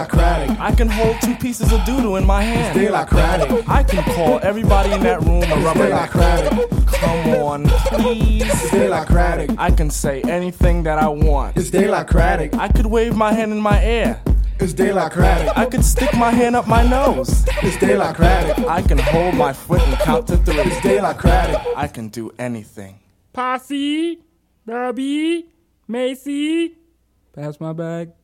Democratic. I can hold 2 pieces of doodle in my hand. It's democratic. I can call everybody in that room a rubber Democratic. Come on, please. It's democratic. I can say anything that I want. It's democratic. I could wave my hand in my air. It's democratic. I could stick my hand up my nose. It's democratic. I can hold my foot and count to 3. It's democratic. I can do anything. Posse, Barbie, Macy, pass my bag.